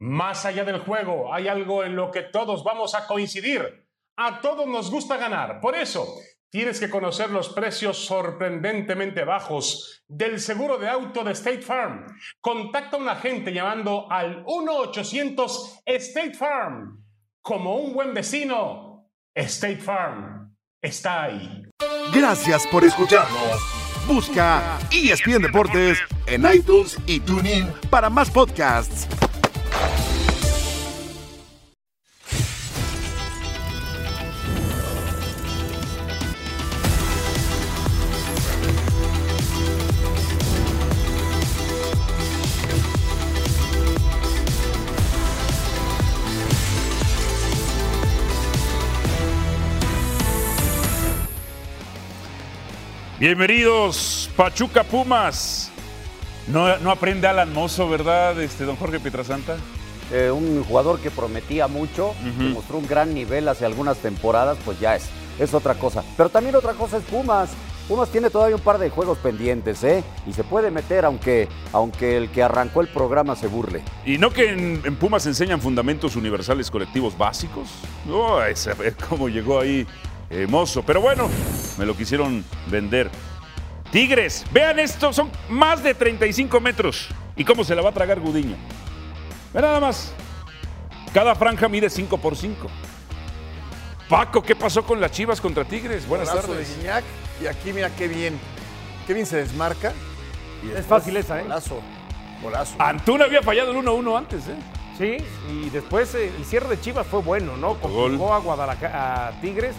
Más allá del juego, hay algo en lo que todos vamos a coincidir. A todos nos gusta ganar. Por eso, tienes que conocer los precios sorprendentemente bajos del seguro de auto de State Farm. Contacta a un agente llamando al 1-800 State Farm. Como un buen vecino, State Farm está ahí. Gracias por escucharnos. Busca ESPN Deportes en iTunes y TuneIn para más podcasts. Bienvenidos, Pachuca Pumas. No aprende Alan Mozo, ¿verdad, don Jorge Pietrasanta? Un jugador que prometía mucho, que mostró un gran nivel hace algunas temporadas, pues ya es otra cosa. Pero también otra cosa es Pumas. Pumas tiene todavía un par de juegos pendientes, y se puede meter aunque el que arrancó el programa se burle. ¿Y no que en Pumas enseñan fundamentos universales colectivos básicos? No, ese, cómo llegó ahí Mozo. Pero bueno, me lo quisieron vender. Tigres, vean esto, son más de 35 metros. ¿Y cómo se la va a tragar Gudiño? Ve nada más. Cada franja mide 5 por 5. Paco, ¿qué pasó con las Chivas contra Tigres? Buenas Golazo tardes. de Gignac, y aquí mira qué bien se desmarca. Es fácil esa, Golazo. Antuna había fallado el 1-1 antes, Sí, y después el cierre de Chivas fue bueno, ¿no? Complicó a Guadalajara, a Tigres,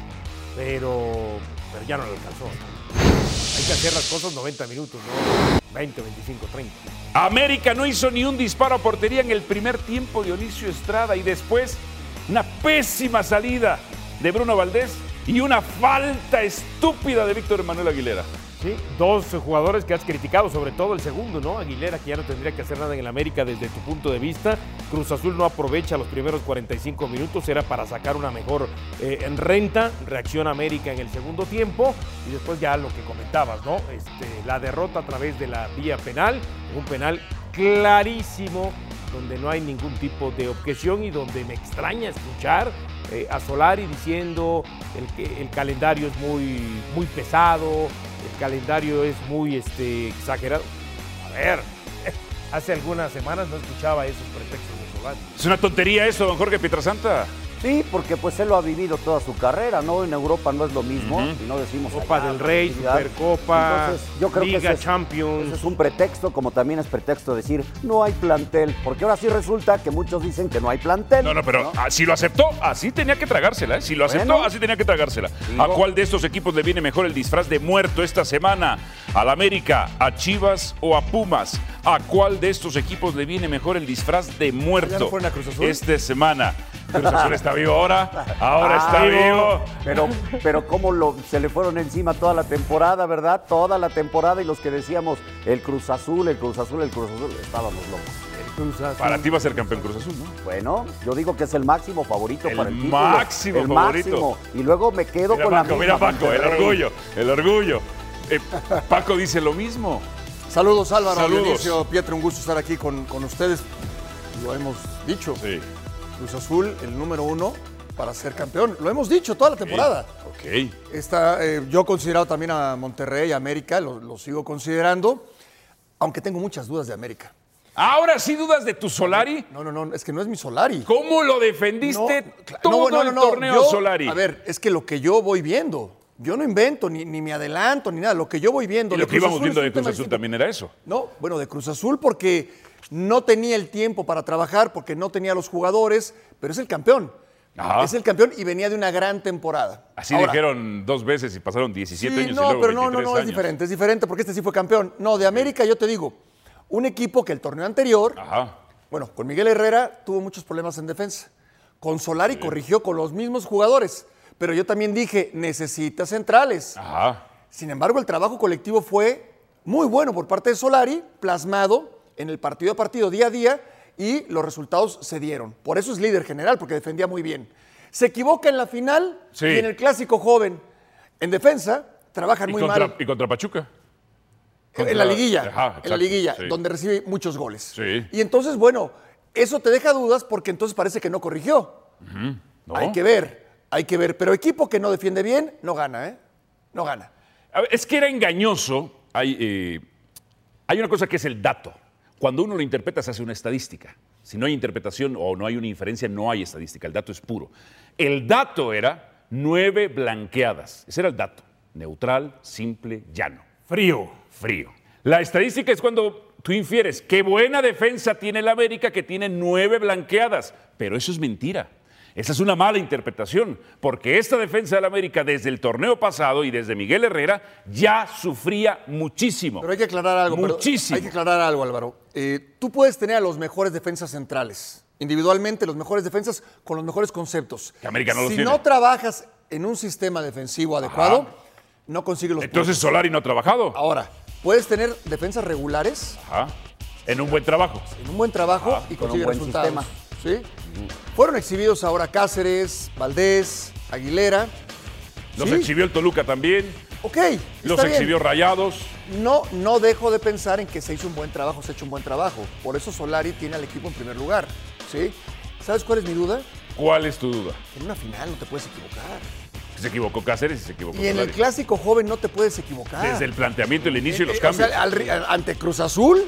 pero ya no le alcanzó. Hay que hacer las cosas 90 minutos, ¿no? 20, 25, 30. América no hizo ni un disparo a portería en el primer tiempo, Dionisio Estrada, y después una pésima salida de Bruno Valdés y una falta estúpida de Víctor Manuel Aguilera. Sí, dos jugadores que has criticado, sobre todo el segundo, ¿no? Aguilera, que ya no tendría que hacer nada en el América desde tu punto de vista. Cruz Azul no aprovecha los primeros 45 minutos, era para sacar una mejor en renta. Reacciona América en el segundo tiempo y después ya lo que comentabas, ¿no? La derrota a través de la vía penal, un penal clarísimo, donde no hay ningún tipo de objeción y donde me extraña escuchar a Solari diciendo el calendario es muy pesado, el calendario es muy exagerado. A ver, hace algunas semanas no escuchaba esos pretextos de Solari. Es una tontería eso, don Jorge Pietrasanta. Sí, porque pues él lo ha vivido toda su carrera, ¿no? En Europa no es lo mismo, y no decimos Copa del Rey, Supercopa, entonces, yo creo Liga que ese Champions. es un pretexto, como también es pretexto decir no hay plantel, porque ahora sí resulta que muchos dicen que no hay plantel. No, pero si lo aceptó, así tenía que tragársela, Si lo aceptó, así tenía que tragársela. Digo, ¿A cuál de estos equipos le viene mejor el disfraz de muerto esta semana? ¿Al América, a Chivas o a Pumas? ¿A cuál de estos equipos le viene mejor el disfraz de muerto ¿Ya no fueron a Cruz Azul? esta semana? Cruz Azul está vivo ahora está vivo. Pero cómo se le fueron encima toda la temporada, ¿verdad? Toda la temporada, y los que decíamos el Cruz Azul, estábamos locos. Para ti va a ser campeón Cruz Azul, ¿no? Bueno, yo digo que es el máximo favorito para el título. Máximo el favorito. Máximo. Y luego me quedo con la misma. Mira Paco, Monterrey. el orgullo. Paco dice lo mismo. Saludos Álvaro, Saludos. Dionisio, Pietro, un gusto estar aquí con ustedes. Lo hemos dicho. Sí. Cruz Azul, el número 1 para ser campeón. Lo hemos dicho toda la temporada. Ok. Yo he considerado también a Monterrey y América, lo sigo considerando, aunque tengo muchas dudas de América. ¿Ahora sí dudas de tu Solari? No, es que no es mi Solari. ¿Cómo lo defendiste todo el torneo, Solari? A ver, es que lo que yo voy viendo, yo no invento, ni me adelanto, ni nada, lo que yo voy viendo. Y lo que íbamos viendo de Cruz Azul distinto. también era eso. No, bueno, de Cruz Azul porque no tenía el tiempo para trabajar, porque no tenía los jugadores, pero es el campeón. Ajá. Es el campeón y venía de una gran temporada. Así Ahora, dijeron 2 veces y pasaron 17 años y no, luego pero 23 no, años. es diferente porque este sí fue campeón. No, de América yo te digo, un equipo que el torneo anterior, Ajá. bueno, con Miguel Herrera tuvo muchos problemas en defensa. Con Solari corrigió con los mismos jugadores, pero yo también dije, necesita centrales. Ajá. Sin embargo, el trabajo colectivo fue muy bueno por parte de Solari, plasmado en el partido a partido, día a día, y los resultados se dieron. Por eso es líder general, porque defendía muy bien. Se equivoca en la final Sí. y en el clásico joven. En defensa, trabajan muy mal. ¿Y contra Pachuca? En la liguilla, Ajá, en la liguilla, sí. donde recibe muchos goles. Sí. Y entonces, bueno, Eso te deja dudas porque entonces parece que no corrigió. ¿No? Hay que ver. Pero equipo que no defiende bien, no gana, ¿eh? No gana. A ver, es que era engañoso. Hay una cosa que es el dato. Cuando uno lo interpreta, se hace una estadística. Si no hay interpretación o no hay una inferencia, no hay estadística. El dato es puro. El dato era 9 blanqueadas. Ese era el dato. Neutral, simple, llano. Frío. La estadística es cuando tú infieres qué buena defensa tiene el América que tiene 9 blanqueadas. Pero eso es mentira. Esa es una mala interpretación, porque esta defensa del América desde el torneo pasado y desde Miguel Herrera ya sufría muchísimo. Pero hay que aclarar algo. Muchísimo. Hay que aclarar algo, Álvaro. Tú puedes tener a los mejores defensas centrales, individualmente los mejores defensas con los mejores conceptos. Que América no los tiene. tiene. Si no trabajas en un sistema defensivo adecuado, no consigues los Entonces puntos. Solari no ha trabajado. Ahora, puedes tener defensas regulares En un buen trabajo. en un buen trabajo y con consigues un buen resultados. sistema. ¿Sí? Fueron exhibidos ahora Cáceres, Valdés, Aguilera. Los ¿Sí? exhibió el Toluca también. Ok, Los está bien. exhibió Rayados. No dejo de pensar en que se ha hecho un buen trabajo. Por eso Solari tiene al equipo en primer lugar. ¿Sí? ¿Sabes cuál es mi duda? ¿Cuál es tu duda? En una final no te puedes equivocar. Se equivocó Cáceres y se equivocó Y en el Solari. clásico joven no te puedes equivocar. Desde el planteamiento, el inicio y los O cambios. sea, ante Cruz Azul,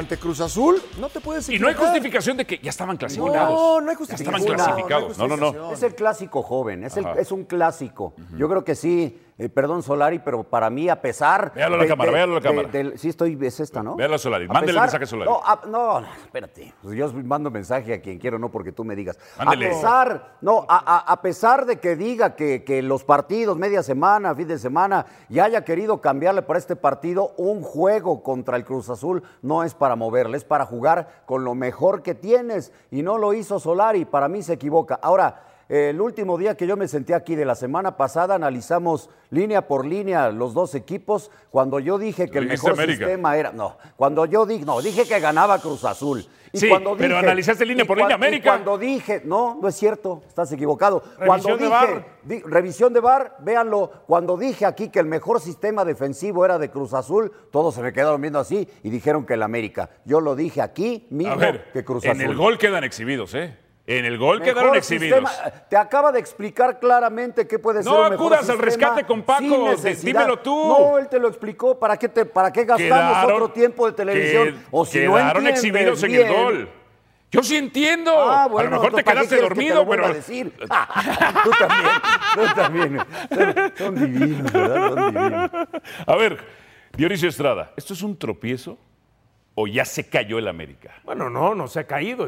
no te puedes Y no equivocar. hay justificación de que ya estaban clasificados. No hay Ya justificación. estaban clasificados. No. justificación. Es el clásico joven, es un clásico. Yo creo que sí, perdón Solari, pero para mí a pesar... Véalo a la cámara, véalo a la cámara. Sí, es esta, ¿no? Véalo a Solari, A mándele pesar- mensaje a Solari. No, espérate. Pues yo mando mensaje a quien quiero, no porque tú me digas. Mándele. A pesar de que diga que los partidos, media semana, fin de semana, y haya querido cambiarle para este partido, un juego contra el Cruz Azul no es para moverle, es para jugar con lo mejor que tienes. Y no lo hizo Solari, para mí se equivoca. Ahora, el último día que yo me senté aquí de la semana pasada, analizamos línea por línea los dos equipos. Cuando yo dije que el Dijiste mejor América. sistema era... dije que ganaba Cruz Azul. Y Sí, cuando pero analizaste línea y por línea cuan- y América. Cuando dije, no es cierto, estás equivocado. Revisión de VAR. Revisión de VAR, véanlo. Cuando dije aquí que el mejor sistema defensivo era de Cruz Azul, todos se me quedaron viendo así y dijeron que el América. Yo lo dije aquí mismo A ver, que Cruz en Azul. el gol quedan exhibidos, ¿eh? En el gol Mejor quedaron exhibidos. sistema. Te acaba de explicar claramente qué puede ser No un mejor acudas al sistema rescate con Paco, sin necesidad. dímelo tú. No, él te lo explicó. ¿Para qué gastamos Quedaron- otro tiempo de televisión? O si no quedaron entiendes exhibidos en bien. el gol. Yo sí entiendo. Ah, a bueno, lo mejor te entonces, ¿para qué quedaste quieres que te dormido, lo vuelva pero. a decir? Tú también. Son divinos, ¿verdad? Son divinos. A ver, Dionisio Estrada, ¿esto es un tropiezo o ya se cayó el América? Bueno, no se ha caído,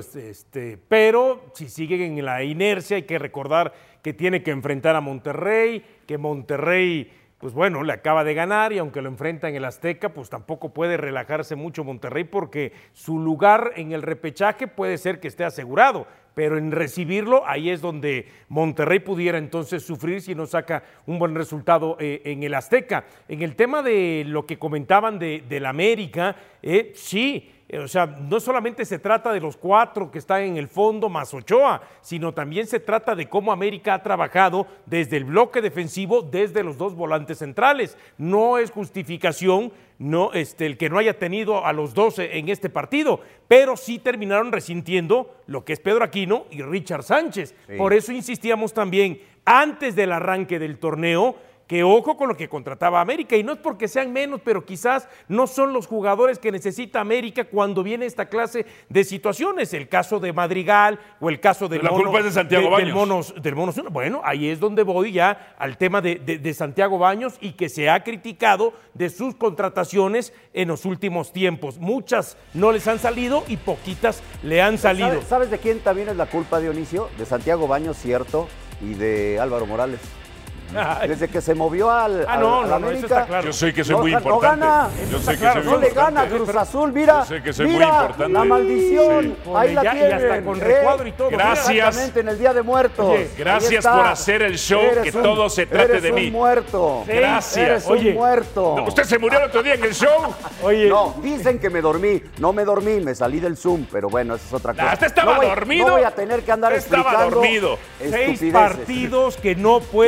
pero si siguen en la inercia hay que recordar que tiene que enfrentar a Monterrey, que Monterrey, pues bueno, le acaba de ganar y aunque lo enfrenta en el Azteca, pues tampoco puede relajarse mucho Monterrey porque su lugar en el repechaje puede ser que esté asegurado, pero en recibirlo ahí es donde Monterrey pudiera entonces sufrir si no saca un buen resultado en el Azteca. En el tema de lo que comentaban del América, sí. O sea, no solamente se trata de los 4 que están en el fondo más Ochoa, sino también se trata de cómo América ha trabajado desde el bloque defensivo, desde los 2 volantes centrales. No es justificación el que no haya tenido a los 2 en este partido, pero sí terminaron resintiendo lo que es Pedro Aquino y Richard Sánchez. Sí. Por eso insistíamos también antes del arranque del torneo, que ojo con lo que contrataba América, y no es porque sean menos, pero quizás no son los jugadores que necesita América cuando viene esta clase de situaciones, el caso de Madrigal o el caso del La culpa es de Santiago Baños. Del Mono. Bueno, ahí es donde voy ya al tema de Santiago Baños y que se ha criticado de sus contrataciones en los últimos tiempos. Muchas no les han salido y poquitas le han salido. ¿Sabes de quién también es la culpa, Dionisio? De Santiago Baños, cierto, y de Álvaro Morales. Desde que se movió al América, eso está claro. Yo sé que soy muy importante. No gana. Yo sé que claro, soy muy No le importante. gana a Cruz Azul, mira. Yo sé que soy mira, muy importante. la maldición. Sí. Ahí la Y tienen. hasta con recuadro y todo. Gracias. Exactamente, en el Día de Muertos. Oye, gracias Ahí está. por hacer el show, que todo se trate de mí. Eres un muerto. Gracias. Eres Oye, un muerto. ¿Usted se murió el otro día en el show? Oye, No, dicen que me dormí. No me dormí, me salí del Zoom, pero bueno, esa es otra cosa. Usted estaba dormido. No voy a tener que andar Estaba explicando dormido. 6 estupideces. partidos que no puede América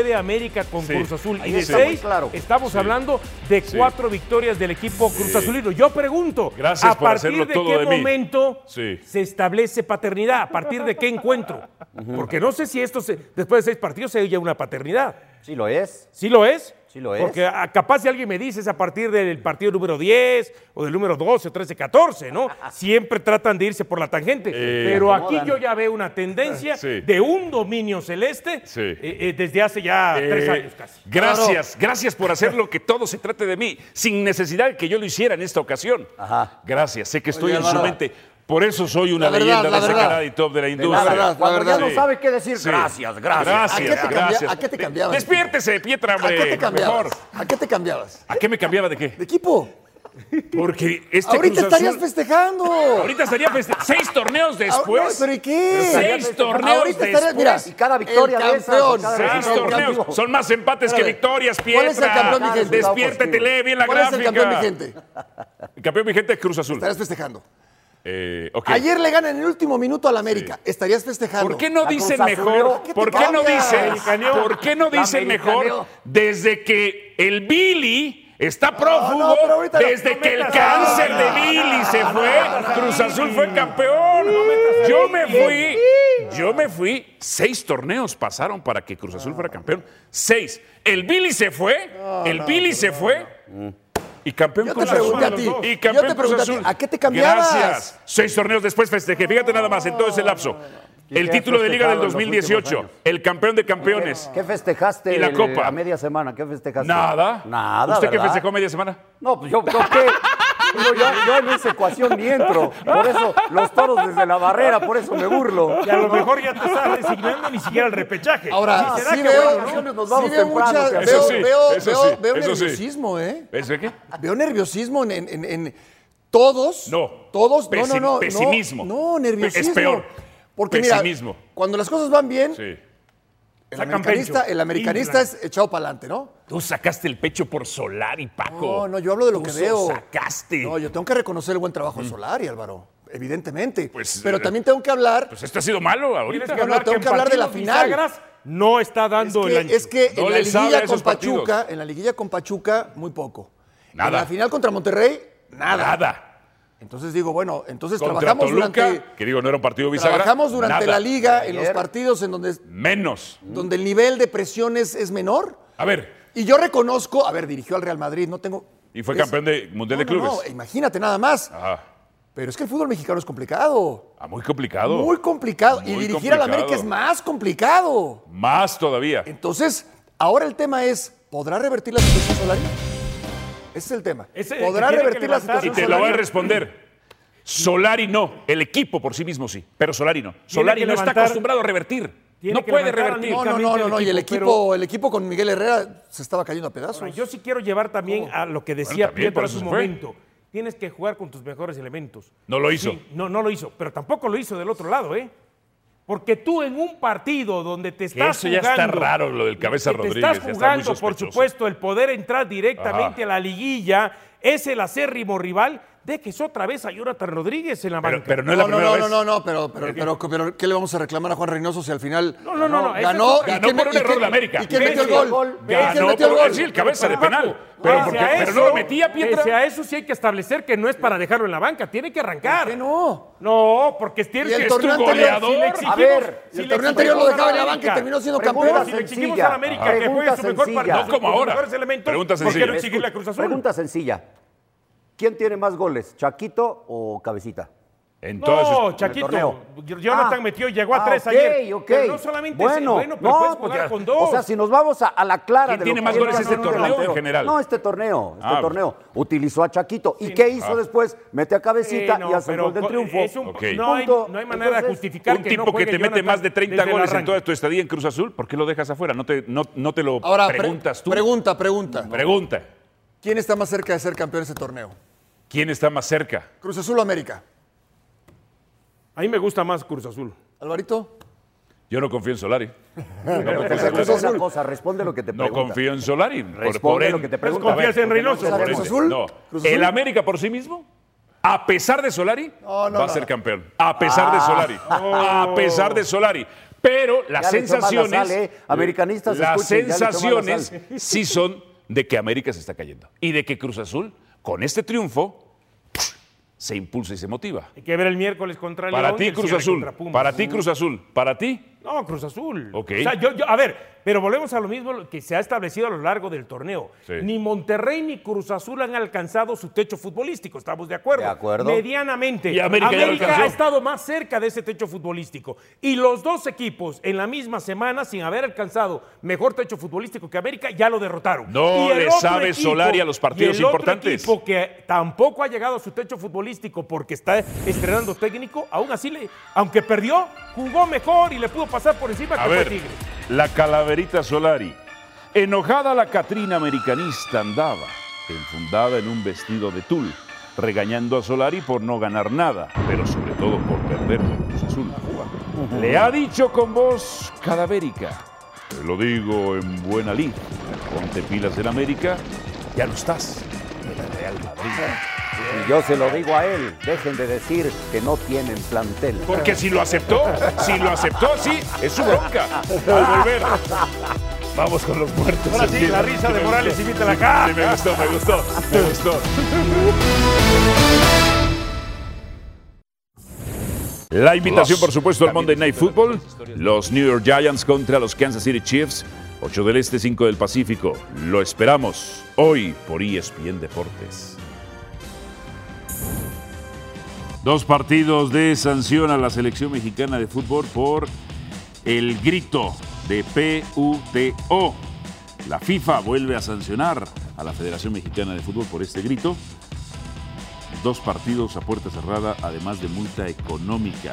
América con Cruz Azul. Ahí Y de está muy 6, claro. estamos hablando de 4 victorias del equipo Cruz Azulino. Yo pregunto, Gracias ¿a por partir hacerlo de todo qué de mí. momento Sí. se establece paternidad? ¿A partir de qué encuentro? Porque no sé si después de 6 partidos se oye una paternidad. Sí lo es. ¿Sí lo es? Sí lo es. Porque capaz si alguien me dice es a partir del partido número 10 o del número 12, 13, 14, ¿no? Siempre tratan de irse por la tangente. Pero aquí yo ya veo una tendencia Sí. de un dominio celeste Sí. Desde hace ya 3 años casi. Gracias por hacer lo que todo se trate de mí, sin necesidad de que yo lo hiciera en esta ocasión. Ajá. Gracias, sé que estoy Oye, en su Álvaro. mente. Por eso soy una La verdad, leyenda la de ese verdad. canal y top de la La industria. verdad, cuando ya no Sí. sabe qué decir, Sí. gracias. Gracias. ¿A qué te cambiabas? Despiértese, Pietra, ¿A hombre. qué te cambiabas? Mejor. ¿A qué te cambiabas? ¿A qué me cambiaba de qué? ¿De equipo? Porque Ahorita Cruz estarías Azul- festejando. Ahorita estaría 6 torneos después. No, ¿pero y qué? 6 torneos Ahorita estarías, mira, después. Y cada victoria el de esas, campeón. cada 6 resultado torneos. negativo. Son más empates que Espérame. victorias, ¿Cuál es el Pietra. campeón vigente? Despiértate, lee bien la ¿Cuál es el gráfica. campeón vigente? El campeón vigente es Cruz Azul. Estarías festejando. Ok. Ayer le ganan en el último minuto al América. Estarías festejando. ¿Por qué no La dicen Cruz Azul, mejor? ¿qué te ¿Por qué no cambias? dicen? ¿Por qué no La dicen mejor americaneó. desde que el Billy está prófugo, no, pero ahorita no. desde No que el metas cáncer a- de Billy se fue, Cruz Azul fue campeón? Yo me fui 6 torneos pasaron para que Cruz Azul fuera campeón. 6. El Billy se fue, y campeón Yo te Cruz Azul. pregunté a ti. Y campeón Yo te Cruz pregunté a ti, Azul. ¿a qué te cambiabas? Gracias. 6 torneos después festejé. Fíjate nada más en todo ese lapso. El qué título has de Liga del festejado en los 2018, últimos años? el campeón de campeones. ¿Qué festejaste ¿Y la copa? a media semana? ¿Qué festejaste? Nada. Nada, ¿Usted qué ¿verdad? festejó media semana? No, pues yo qué. Yo en esa ecuación ni entro. Por eso los toros desde la barrera, por eso me burlo. Y a lo mejor ya te estás resignando ni siquiera al repechaje. Ahora, ¿Y será sí que veo, bueno, no? Nos vamos sí veo temprano, mucha, que Eso veo, sí, veo, eso veo, sí, veo eso sí. nerviosismo, ¿eh? ¿Ves de qué? Veo nerviosismo en todos. No. Todos. No. Pesimismo. No, nerviosismo. Es peor. Porque Pesimismo. mira, cuando las cosas van bien, Sí. Sacan pecho. el americanista es echado para adelante, ¿no? Tú sacaste el pecho por Solari, Paco. No, yo hablo de lo Tú que veo. sacaste. No, yo tengo que reconocer el buen trabajo de Solari, Álvaro. Evidentemente. Pues, Pero también tengo que hablar. Pues esto ha sido malo ahorita. Tienes que no, hablar tengo en que hablar de la partidos final. bisagras no está dando el ancho. Es que No en la le sabe a liguilla esos con Pachuca, partidos. en la liguilla con Pachuca, muy poco. Nada. En la final contra Monterrey, nada. Nada. Entonces digo, bueno, entonces Contra trabajamos Toluca, durante. que digo, no era un partido bisagra. Trabajamos durante nada. la liga en los Ayer. partidos en Menos. donde el nivel de presión es menor. A ver, Y yo reconozco, a ver, dirigió al Real Madrid, no tengo. y fue campeón de Mundial de Clubes. No, imagínate nada más. Ajá. Pero es que el fútbol mexicano es complicado. Muy complicado. Muy complicado. Y Muy dirigir al América complicado. es más complicado. Más todavía. Entonces, ahora el tema es, ¿podrá revertir la situación Solari? Ese es el tema. Ese ¿Podrá que tiene que revertir la levantar- Y situación te lo voy a Solari? responder. Solari no. El equipo por sí mismo sí. Pero Solari no. Solari que no está levantar- acostumbrado a revertir. tiene No que puede levantar revertir. No. Y el pero- equipo con Miguel Herrera se estaba cayendo a pedazos. Ahora, yo sí quiero llevar también a lo que decía también, Pietro por hace eso un se fue. momento. Tienes que jugar con tus mejores elementos. No lo hizo. Sí, no lo hizo, pero tampoco lo hizo del otro lado, ¿eh? Porque tú en un partido donde te estás eso ya jugando... está raro, lo del Cabeza que Rodríguez, Te ya estás está muy jugando, por sospechoso. supuesto, el poder entrar directamente Ajá. a la liguilla, es el acérrimo rival, dejes otra vez a Jonathan Rodríguez en la banca. Pero no es la primera vez. Pero ¿qué le vamos a reclamar a Juan Reynoso si al final No, esa es ganó? otra- Ganó por un error de América. ¿Y quién metió el Messi. gol? ¿Y Ganó quién metió el por- gol? sí, el cabeza de penal. Pese a Pero no lo metía, Pietra. Pese a eso sí hay que establecer que no es para dejarlo en la banca, tiene que arrancar. ¿Qué no? No, porque tienes Y el que... torneo es tu anterior- goleador. A ver, Y el torneo anterior lo dejaba en la banca y terminó siendo Pregunta campeón. Si le exigimos sencilla. a la América Ajá. que juegue Pregunta su mejor sencilla. partido No como con sus ahora. mejores elementos, Pregunta ¿por qué sencilla. no exigirle a Cruz Azul? Pregunta sencilla. ¿Quién tiene más goles, Chaquito o Cabecita? En todas sus- No, el Chaquito, torneo. Jonathan metió, llegó a 3 ok, ayer. ok. Pero no solamente bueno, pero puedes pues jugar ya, con 2. O sea, si nos vamos a la clara ¿Quién de tiene lo más que goles hizo este torneo delantero. en general? No, este torneo. Ah, Torneo. Utilizó a Chaquito. ¿Y qué hizo después? Mete a Cabecita y hace el gol del triunfo. Ok. No hay Punto. manera de Entonces, justificar un que tipo no que juegue te mete Jonathan más de 30 desde el goles en arranque. toda tu estadía en Cruz Azul, ¿por qué lo dejas afuera? No te lo Ahora, preguntas tú. Pregunta. Pregunta. ¿Quién está más cerca de ser campeón de ese torneo? ¿Quién está más cerca? ¿Cruz Azul o América? A mí me gusta más Cruz Azul. ¿Alvarito? Yo no confío en Solari. Una cosa, responde lo que te No pregunta. confío en Solari. Por Responde lo ende- que te Pues pregunta. confías en Reynoso. Porque no ¿Cruz te Azul? No. ¿Cruz Azul? El América por sí mismo, a pesar de Solari, No, va a ser campeón. A pesar de Solari. A pesar de Solari. Pero las Ya le echó más la sensaciones, sal, Americanistas, las escuchen, ya le echó más la sensaciones sal. sí son de que América se está cayendo y de que Cruz Azul, con este triunfo, se impulsa y se motiva. Hay que ver el miércoles contra León. Para y ti, el Cruz cierre Azul. contra Pumas. Para ti, Cruz Azul. Para ti. No, Cruz Azul. Ok. O sea, a ver, pero volvemos a lo mismo que se ha establecido a lo largo del torneo. Sí. Ni Monterrey ni Cruz Azul han alcanzado su techo futbolístico, ¿estamos de acuerdo? De acuerdo. Medianamente. Y América ya lo alcanzó. ha estado más cerca de ese techo futbolístico. Y los dos equipos en la misma semana, sin haber alcanzado mejor techo futbolístico que América, ya lo derrotaron. No Y el le otro sabe Solari a los partidos y el importantes. Otro equipo que tampoco ha llegado a su techo futbolístico porque está estrenando técnico, aún así, aunque perdió, jugó mejor y le pudo pasar por encima A que fue ver, Tigre. la calaverita Solari. Enojada la Catrina americanista andaba, enfundada en un vestido de tul, regañando a Solari por no ganar nada, pero sobre todo por perder con Cruz Azul. Le ha dicho con voz cadavérica, te lo digo en buena lid, ponte pilas en América, ya no estás en el Real Madrid. Y yo se lo digo a él, dejen de decir que no tienen plantel. Porque si lo aceptó así, es su bronca. Al volver, vamos con los muertos. Ahora sí, la risa de Morales, invítala acá. Sí, me gustó. La invitación, por supuesto, al Monday Night Football. Los New York Giants contra los Kansas City Chiefs. 8 del Este, 5 del Pacífico. Lo esperamos hoy por ESPN Deportes. 2 partidos de sanción a la selección mexicana de fútbol por el grito de PUTO. La FIFA vuelve a sancionar a la Federación Mexicana de Fútbol por este grito. 2 partidos a puerta cerrada, además de multa económica.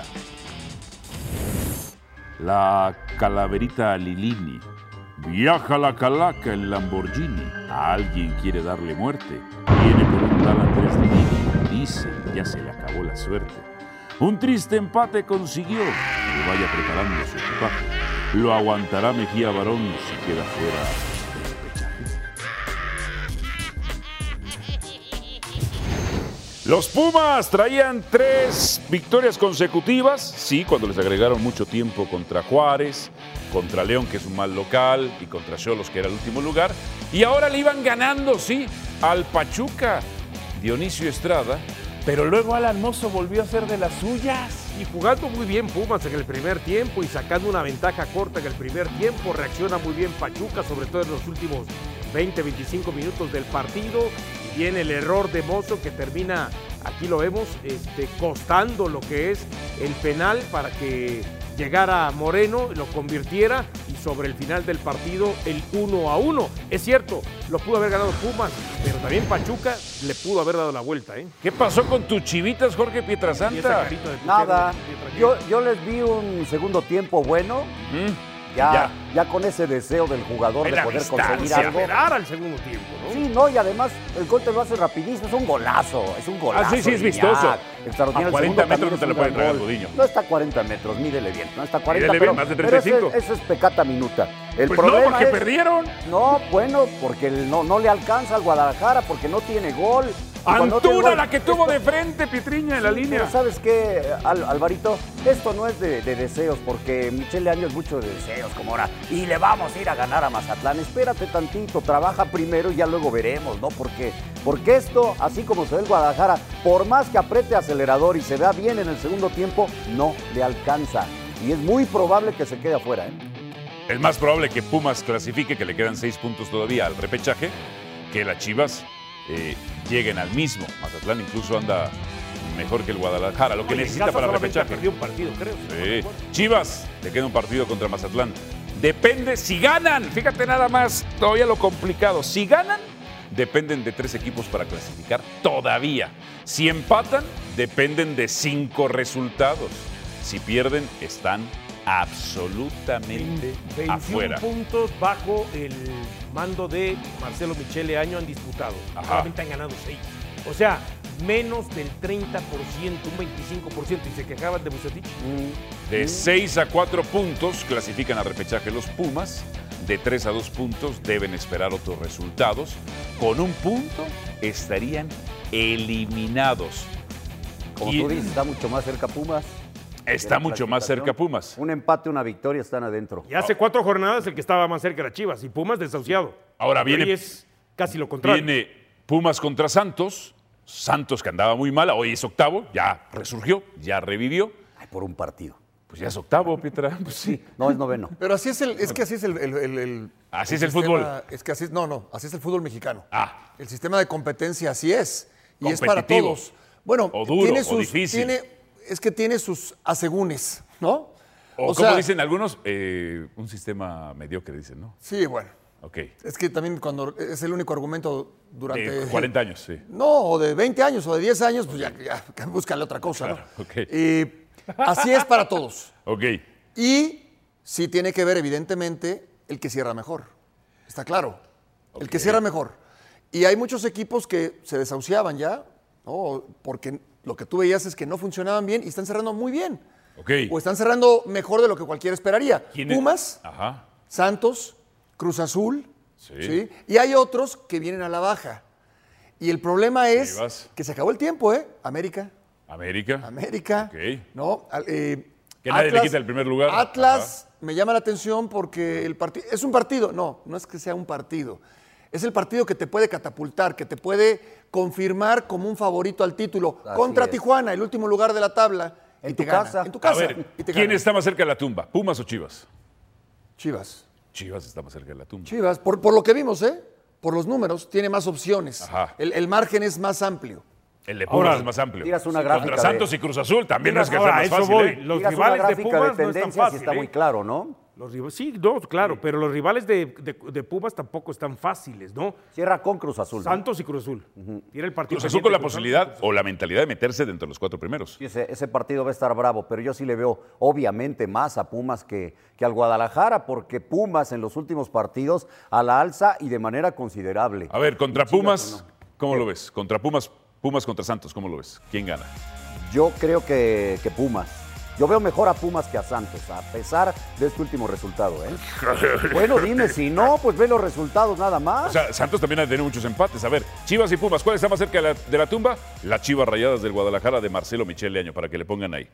La calaverita Lilini viaja la calaca en Lamborghini. A alguien quiere darle muerte. Viene por un tal Andrés Lilini. Dice, ya se le acabó la suerte. Un triste empate consiguió. Que vaya preparando su equipaje. Lo aguantará Mejía Barón si queda fuera del repechaje. Los Pumas traían 3 victorias consecutivas. Sí, cuando les agregaron mucho tiempo contra Juárez, contra León, que es un mal local, y contra Xolos, que era el último lugar. Y ahora le iban ganando, sí, al Pachuca. Dionisio Estrada, pero luego Alan Mozo volvió a hacer de las suyas. Y jugando muy bien Pumas en el primer tiempo y sacando una ventaja corta en el primer tiempo. Reacciona muy bien Pachuca, sobre todo en los últimos 20-25 minutos del partido. Y viene el error de Mozo que termina, aquí lo vemos, costando lo que es el penal para que llegara Moreno, lo convirtiera y sobre el final del partido el 1-1. Es cierto, lo pudo haber ganado Pumas, pero también Pachuca le pudo haber dado la vuelta. ¿Qué pasó con tus chivitas, Jorge Y esa Pietrasanta? carita de Nada, puchero, yo les vi un segundo tiempo bueno. Ya con ese deseo del jugador de La poder distancia. conseguir a algo. esperar al segundo tiempo, ¿no? Sí, no, y además el gol te lo hace rapidísimo, es un golazo. Sí, es de vistoso. Gignac, extraordinario. A 40 El segundo metros no te también le es puede un entregar gran gol. Gudiño. No está a 40 metros, mídele bien, no está a 40, Mídele pero, bien, más de pero 35. eso es pecata minuta. El Pues no, problema porque es, perdieron. No, bueno, porque no le alcanza al Guadalajara, porque no tiene gol. Y cuando no tiene Antuna, gol, la que tuvo esto- de frente, Pitriña, en la Sí, línea. pero ¿sabes qué, Alvarito? Esto no es de deseos, porque Michele Año es mucho de deseos, como ahora. Y le vamos a ir a ganar a Mazatlán. Espérate tantito, trabaja primero y ya luego veremos, ¿no? Porque esto, así como se ve el Guadalajara, por más que apriete acelerador y se vea bien en el segundo tiempo, no le alcanza. Y es muy probable que se quede afuera, ¿eh? Es más probable que Pumas clasifique, que le quedan 6 puntos todavía al repechaje, que las Chivas lleguen al mismo. Mazatlán incluso anda mejor que el Guadalajara, lo que Oye, necesita Casa para el solamente repechaje. perdió un partido, creo. si no Sí. recuerdo. Chivas, le queda un partido contra Mazatlán. Depende si ganan. Fíjate nada más, todavía lo complicado. Si ganan, dependen de 3 equipos para clasificar todavía. Si empatan, dependen de 5 resultados. Si pierden, están absolutamente 21 afuera. puntos bajo el mando de Marcelo Michele Año han disputado. Ajá. Solamente han ganado 6. O sea, menos del 30%, un 25%. Y se quejaban de Bucetich. De 6 a 4 puntos clasifican a repechaje los Pumas. De 3 a 2 puntos deben esperar otros resultados. Con un punto estarían eliminados. Como Y- tú dices, está mucho más cerca Pumas. Está mucho más cerca Pumas. Un empate, una victoria, están adentro. Y hace 4 jornadas el que estaba más cerca era Chivas y Pumas desahuciado. Ahora viene- Y es casi lo contrario. Viene Pumas contra Santos. Santos que andaba muy mal, hoy es octavo, ya resurgió, ya revivió. Ay, por un partido. Pues ya es octavo, Pietra. Pues sí. No, es noveno. Pero así es así es Así es el sistema- fútbol. Es que así es el fútbol mexicano. Ah. El sistema de competencia así es. Y es para Competitivo. todos. Bueno, O duro, o difícil. es que tiene sus asegúnes, ¿no? O como sea, dicen algunos, un sistema mediocre, dicen, ¿no? Sí, bueno. Ok. Es que también cuando es el único argumento durante... De 40 años, sí. No, o de 20 años o de 10 años, pues ya búscale otra cosa, Claro, ¿no? ok. Y así es para todos. Ok. Y sí tiene que ver, evidentemente, el que cierra mejor. Está claro. El que cierra mejor. Y hay muchos equipos que se desahuciaban ya, ¿no? Porque lo que tú veías es que no funcionaban bien y están cerrando muy bien. Ok. O están cerrando mejor de lo que cualquiera esperaría. ¿Quién es? Pumas, Ajá. Santos, Cruz Azul, Sí. ¿sí? Y hay otros que vienen a la baja. Y el problema es Chivas. que se acabó el tiempo, ¿eh? América, América. Ok. ¿no? Que nadie le quita el primer lugar. Atlas me llama la atención porque el partido es un partido, no es que sea un partido. Es el partido que te puede catapultar, que te puede confirmar como un favorito al título Así contra es. Tijuana, el último lugar de la tabla. En y tu te gana. casa. En tu A casa. ver, y te ¿quién gana. está más cerca de la tumba? ¿Pumas o Chivas? Chivas. Chivas está más cerca de la tumba. Chivas, por lo que vimos, ¿eh? Por los números, tiene más opciones. Ajá. El margen es más amplio. El de Pumas Ahora, es más amplio. tiras una gráfica Contra Santos de- y Cruz Azul también no es que sea Ahora, más a eso fácil, voy. ¿eh? Los Tiras una rivales de gráfica Pumas no es tan tendencias y fácil. está muy claro, ¿no? Sí, no, claro, pero los rivales de Pumas tampoco están fáciles, ¿no? Cierra con Cruz Azul. ¿no? Santos y Cruz Azul. Tiene el partido Cruz Azul con la pendiente posibilidad Santos. o la mentalidad de meterse dentro de los 4 primeros. Sí, ese partido va a estar bravo, pero yo sí le veo obviamente más a Pumas que al Guadalajara, porque Pumas en los últimos partidos a la alza y de manera considerable. A ver, contra ¿Y Chivas Pumas, o no? ¿cómo lo ves? Contra Pumas contra Santos, ¿cómo lo ves? ¿Quién gana? Yo creo que Pumas. Yo veo mejor a Pumas que a Santos, a pesar de este último resultado. ¿eh? Bueno, dime, si no, pues ve los resultados nada más. O sea, Santos también ha tenido muchos empates. A ver, Chivas y Pumas, ¿cuál está más cerca de la tumba? Las Chivas Rayadas del Guadalajara de Marcelo Michel Leaño, para que le pongan ahí.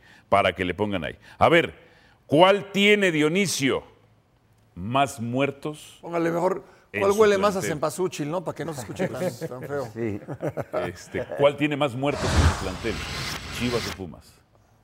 A ver, ¿cuál tiene Dionisio más muertos? Póngale mejor, En ¿cuál su huele más a plantel. cempasúchil, no? Para que no se escuche tan feo. Sí. ¿Cuál tiene más muertos en su plantel? ¿Chivas o Pumas?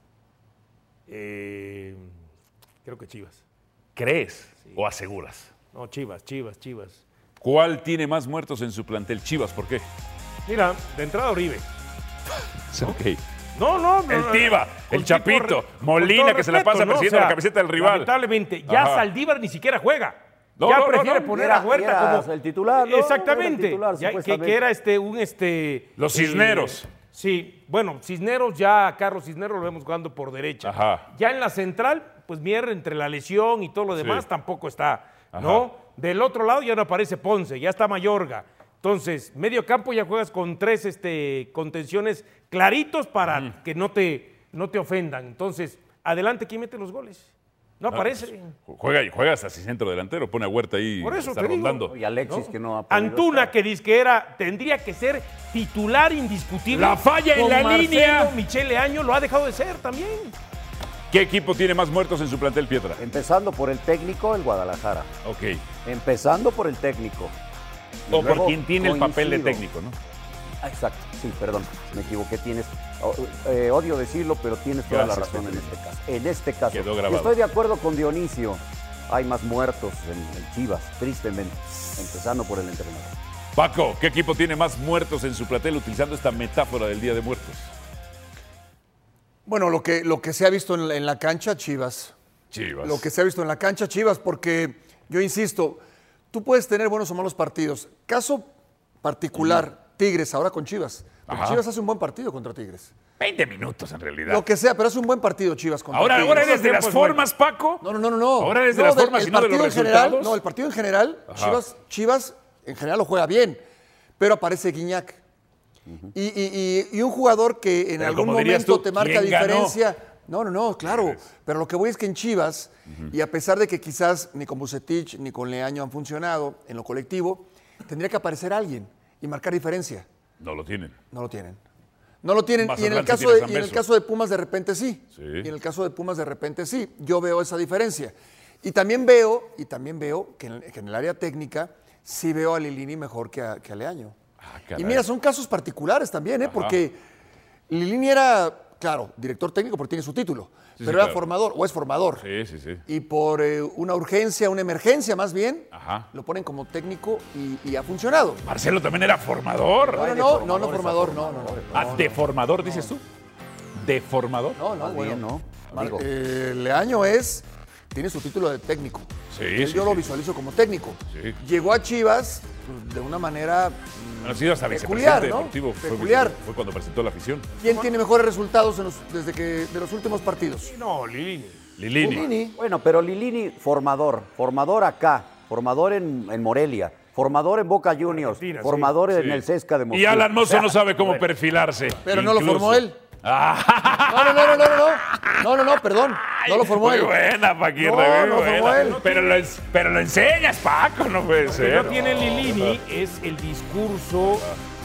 Creo que Chivas. ¿Crees o aseguras? No, Chivas. ¿Cuál tiene más muertos en su plantel? Chivas, ¿por qué? Mira, de entrada Oribe. Ok. No. El Tiva, el con Chapito, todo Molina, con todo que se la pasa respeto, persiguiendo la camiseta del rival. Lamentablemente, ya Ajá. Saldívar ni siquiera juega. No, ya no, prefiere no. poner a Huerta Era como el titular, ¿no? Exactamente. Era el titular, Ya, supuestamente. que era Los Cisneros. Sí, bueno, Cisneros ya, Carlos Cisneros lo vemos jugando por derecha. Ajá. Ya en la central, pues Mier, entre la lesión y todo lo demás, Sí. tampoco está, Ajá. ¿no? Del otro lado ya no aparece Ponce, ya está Mayorga. Entonces, medio campo ya juegas con 3 contenciones claritos para que no te ofendan. Entonces, adelante, ¿quién mete los goles? No aparece. Juega hasta si centro delantero, pone a Huerta ahí, Por eso está te digo. rondando. Y Alexis, que no ha podido Antuna, estar. que dice que tendría que ser titular indiscutible. La falla en con la Marcelo línea. Michele Año lo ha dejado de ser también. ¿Qué equipo tiene más muertos en su plantel, Pietra? Empezando por el técnico, el Guadalajara. Ok. Empezando por el técnico. Y O por luego quien tiene el papel de coincido. técnico, ¿no? Ah, exacto, sí, perdón, me equivoqué, odio decirlo, pero tienes toda Gracias, la razón en Pepe. este caso. En este caso, Quedó Y grabado. estoy de acuerdo con Dionisio, hay más muertos en Chivas, tristemente, empezando por el entrenador. Paco, ¿qué equipo tiene más muertos en su plantel utilizando esta metáfora del Día de Muertos? Bueno, lo que se ha visto en la cancha, Chivas. Chivas. Lo que se ha visto en la cancha, Chivas, porque yo insisto, tú puedes tener buenos o malos partidos. Caso particular, Tigres ahora con Chivas. Porque Ajá. Chivas hace un buen partido contra Tigres. 20 minutos en realidad. Lo que sea, pero hace un buen partido Chivas contra Ahora Tigres. eres de las tiempo es bueno. formas, Paco. No. Ahora eres de las formas y no de los partido en general, resultados. no, el partido en general, Ajá. Chivas en general lo juega bien, pero aparece Guiñac. Y un jugador que en Pero algún como dirías momento tú, te marca ¿quién ganó? diferencia. No, claro. Pero lo que voy es que en Chivas, y a pesar de que quizás ni con Vucetich ni con Leaño han funcionado en lo colectivo, tendría que aparecer alguien y marcar diferencia. No lo tienen. No lo tienen. No lo tienen. Más Y en el adelante caso tienes a y en el Meso. caso de Pumas de repente sí. Sí. Y en el caso de Pumas de repente sí. Yo veo esa diferencia. Y también veo que en el área técnica sí veo a Lilini mejor que a Leaño. caray. Y mira, son casos particulares también, ¿eh? Porque Lilini era, claro, director técnico porque tiene su título, pero era claro. formador, o es formador. Sí. Y por una urgencia, una emergencia más bien, Ajá. lo ponen como técnico y ha funcionado. Marcelo también era formador. No, formador, no. ¿Deformador, dices tú? ¿Deformador? No, Más bueno. bien, ¿no? Mar- Digo, Leaño tiene su título de técnico. Sí, Yo lo visualizo como técnico. Sí. Llegó a Chivas de una manera Ha sido hasta peculiar, vicepresidente ¿no? deportivo. Peculiar. Fue cuando presentó la afición. ¿Quién tiene mejores resultados de los últimos partidos? No, Lilini. Lilini. Lilini. bueno, pero Lilini, formador acá, formador en Morelia, formador en Boca Juniors, Argentina, formador en Sí. el Cesca de Moscú. Y Alan Mozo no sabe cómo perfilarse. Pero no lo incluso. formó él. Ah, No, perdón. No lo formó muy él. buena, Paquirra, No, muy no formó buena. él. Pero lo enseñas, Paco, no puede Lo que ser. no tiene Lilini es el discurso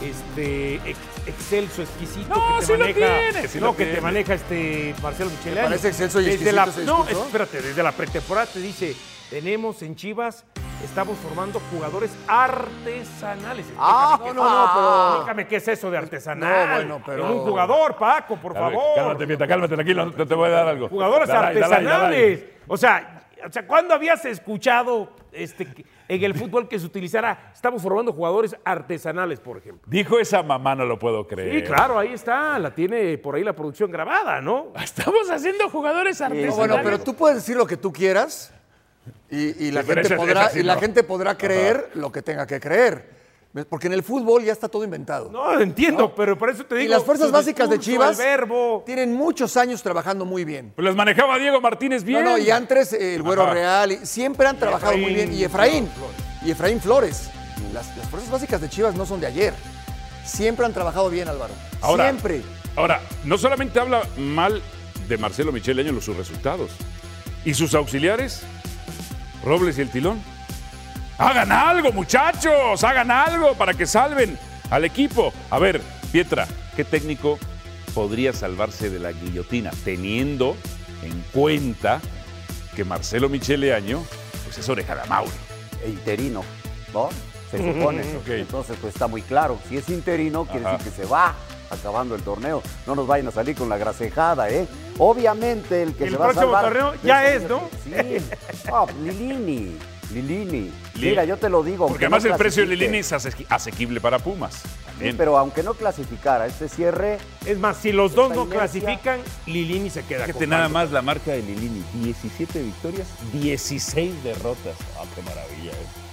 excelso, exquisito No, que sí te lo maneja. tiene, sí lo que tiene. te maneja Marcelo Micheleaño. parece excelso y Desde exquisito la, ese No, discurso? espérate, desde la pretemporada te dice, tenemos en Chivas, estamos formando jugadores artesanales. Explícame qué es eso de artesanal. No, bueno, pero- En un jugador, Paco, por A ver, favor. Cálmate, Pieta, cálmate, tranquilo, no te voy a dar algo. Jugadores Dale, artesanales. O sea, ¿cuándo habías escuchado en el fútbol que se utilizara, estamos formando jugadores artesanales, por ejemplo? Dijo esa mamá, no lo puedo creer. Sí, claro, ahí está, la tiene por ahí la producción grabada, ¿no? Estamos haciendo jugadores No, artesanales. bueno, pero tú puedes decir lo que tú quieras y la pero gente ese- podrá, ese sí y la no. gente podrá creer lo que tenga que creer. Porque en el fútbol ya está todo inventado. No, entiendo, pero por eso te digo. Y las fuerzas su básicas de discurso, Chivas el verbo. tienen muchos años trabajando muy bien. Pues les manejaba Diego Martínez bien. No, y antes el Güero Ajá. Real, y siempre han trabajado muy bien. Y Efraín Flores. Las fuerzas básicas de Chivas no son de ayer. Siempre han trabajado bien, Álvaro. Ahora, Siempre. Ahora, no solamente habla mal de Marcelo Micheleaño en sus resultados. ¿Y sus auxiliares? Robles y el Tilón. ¡Hagan algo, muchachos! ¡Hagan algo para que salven al equipo! A ver, Pietra, ¿qué técnico podría salvarse de la guillotina teniendo en cuenta que Marcelo Micheleaño pues es oreja de Amauri? Interino, ¿no? Se supone. Ok. Entonces, pues está muy claro. Si es interino, quiere decir que se va acabando el torneo. No nos vayan a salir con la grasejada, ¿eh? Obviamente el que El se va a próximo salvar... torneo ya es, ¿no? Sí. Ah, Lilini. Mira, yo te lo digo. Porque aunque además no el precio de clasifique. Lilini es asequible para Pumas. Sí, También. pero aunque no clasificara este cierre, Es más, si los dos Esta no inercia- clasifican, Lilini se queda Fíjate con nada Paco. más la marca de Lilini. 17 victorias, 16 derrotas. ¡Ah, qué maravilla!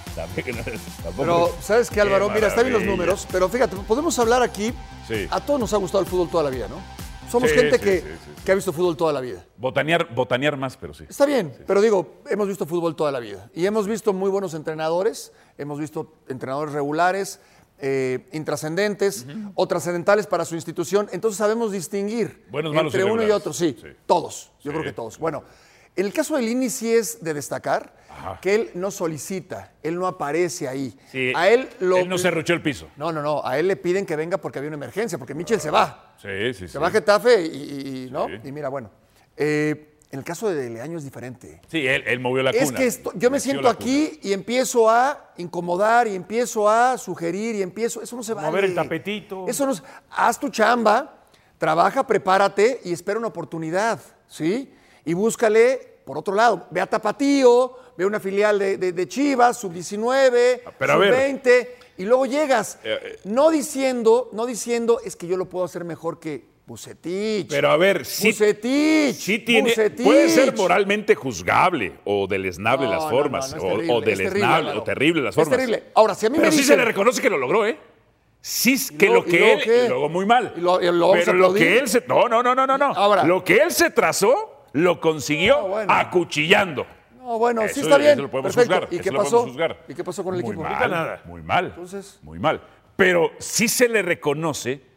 Pero, ¿sabes qué, Álvaro? Qué Mira, están bien los maravilla. números, pero fíjate, podemos hablar aquí. Sí. A todos nos ha gustado el fútbol toda la vida, ¿no? Somos Sí, gente sí, que, sí, sí. que ha visto fútbol toda la vida. Botanear más, pero sí. Está bien, pero digo, hemos visto fútbol toda la vida. Y hemos visto muy buenos entrenadores, hemos visto entrenadores regulares, intrascendentes o trascendentales para su institución. Entonces sabemos distinguir Buenos, malos y entre uno y regulares. otro. Sí, Sí. todos. Yo Sí. creo que todos. Bueno, en el caso de Lini sí es de destacar que él no solicita, él no aparece ahí. Sí, A él no se arruchó el piso. No, a él le piden que venga porque había una emergencia, porque Michel se va. Sí. Se va a Getafe y ¿no? Sí. Y mira, bueno. En el caso de Leaño es diferente. Sí, él movió la cuna. Es que yo me Metió siento la aquí y empiezo a incomodar y empiezo a sugerir y empiezo. Eso no se vale. Mover el tapetito. Eso no. Haz tu chamba, trabaja, prepárate y espera una oportunidad, ¿sí? Y búscale por otro lado. Ve a Tapatío, ve una filial de Chivas, sub-19, Pero a ver. sub-20 y luego llegas. No diciendo es que yo lo puedo hacer mejor que Vucetich. Pero a ver, sí, Vucetich, sí tiene, Vucetich. puede ser moralmente juzgable o deleznable No, las no, formas, no, no, es terrible, o es terrible, deleznable, Álvaro. o terrible las Es formas. terrible. Ahora, si a mí Pero me sí dicen... se le reconoce que lo logró, ¿eh? Sí, que luego- lo que y luego él, qué? y luego muy mal. Y lo vamos a Pero lo aplaudir. que él se, no. Ahora- Lo que él se trazó, lo consiguió No, bueno. acuchillando. No, bueno, sí Eso- está bien. eso lo podemos Perfecto. juzgar, ¿Y eso qué lo pasó? podemos juzgar. ¿Y qué pasó con el Muy equipo? mal, nada. muy mal. Entonces- Muy mal. Pero sí se le reconoce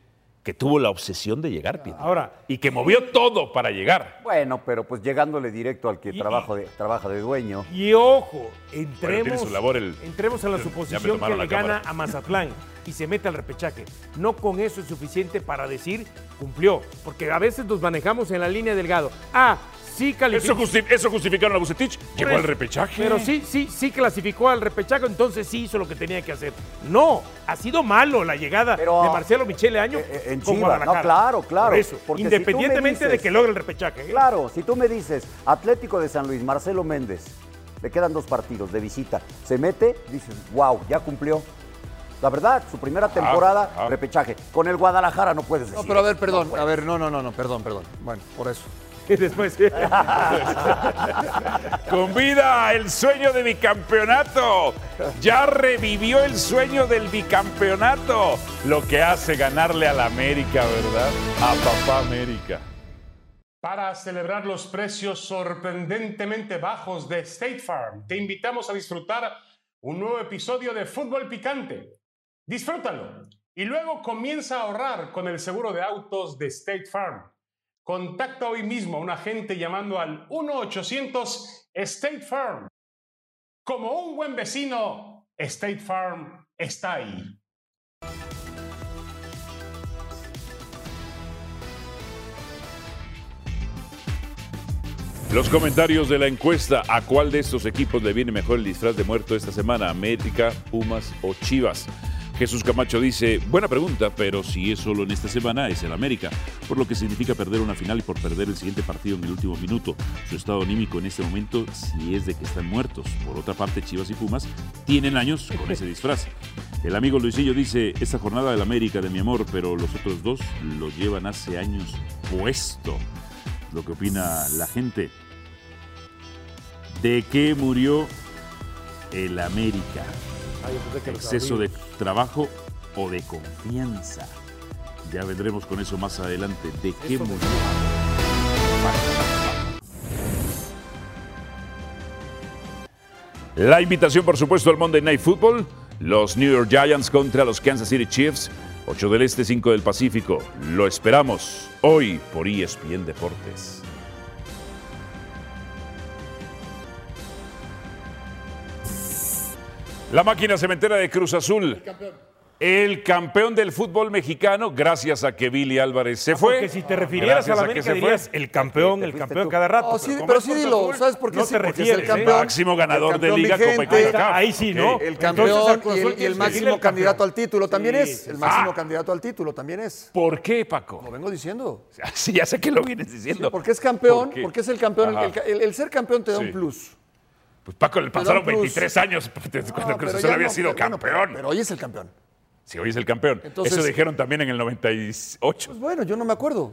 que tuvo la obsesión de llegar, Pino. Ahora, y que movió todo para llegar. Bueno, pero pues llegándole directo al que trabaja de dueño. Y ojo, tiene su labor entremos en la Ya me suposición que tomaron le la cámara. gana a Mazatlán y se mete al repechaje. No con eso es suficiente para decir cumplió, porque a veces nos manejamos en la línea delgado. Sí calificó. Eso justificaron a Vucetich. Llegó al repechaje. Pero sí clasificó al repechaje, entonces sí hizo lo que tenía que hacer. No, ha sido malo la llegada de Marcelo Michele Año en con Chivas. Guadalajara. No, claro. Por eso, Porque independientemente si tú me dices, de que logre el repechaje. Claro, si tú me dices, Atlético de San Luis, Marcelo Méndez, le quedan 2 partidos de visita, se mete, dices, wow, ya cumplió. La verdad, su primera temporada, repechaje. Con el Guadalajara no puedes decir. No, pero a ver, perdón. Perdón. Bueno, por eso. Y después. Con vida el sueño de bicampeonato. Ya revivió el sueño del bicampeonato. Lo que hace ganarle a la América, ¿verdad? A Papá América. Para celebrar los precios sorprendentemente bajos de State Farm, te invitamos a disfrutar un nuevo episodio de Fútbol Picante. Disfrútalo y luego comienza a ahorrar con el seguro de autos de State Farm. Contacta hoy mismo a un agente llamando al 1-800 State Farm. Como un buen vecino, State Farm está ahí. Los comentarios de la encuesta: ¿a cuál de estos equipos le viene mejor el disfraz de muerto esta semana? ¿América, Pumas o Chivas? Jesús Camacho dice, buena pregunta, pero si es solo en esta semana es el América, por lo que significa perder una final y por perder el siguiente partido en el último minuto. Su estado anímico en este momento sí es de que están muertos. Por otra parte, Chivas y Pumas tienen años con ese disfraz. El amigo Luisillo dice, esta jornada del América de mi amor, pero los otros dos lo llevan hace años puesto. Lo que opina la gente. ¿De qué murió el América? ¿Exceso de trabajo o de confianza? Ya vendremos con eso más adelante. ¿De qué murió? La invitación, por supuesto, al Monday Night Football. Los New York Giants contra los Kansas City Chiefs. 8 del Este, 5 del Pacífico. Lo esperamos hoy por ESPN Deportes. La máquina cementera de Cruz Azul. El campeón del fútbol mexicano, gracias a que Billy Álvarez se fue. Porque si te refirieras a la América dirías el campeón cada rato. Oh, sí, pero sí dilo, ¿sabes por qué? No sí, te porque refieres, es el campeón, máximo ganador de Liga, vigente, Copa y CONCACAF. Ahí sí, ¿no? El campeón y el máximo máximo candidato al título también es. El máximo Ah. candidato al título también es. ¿Por qué, Paco? Lo vengo diciendo. Sí, ya sé que lo vienes diciendo. Porque es campeón, ¿Por qué? porque es el campeón. Ajá. El ser campeón te da Sí. un plus. Pues Paco, le da pasaron un plus. 23 años cuando No, Cruz pero Azul ya había no, sido bueno, campeón. pero hoy es el campeón. Sí, hoy es el campeón. Entonces- Eso dijeron también en el 98. Pues bueno, yo no me acuerdo.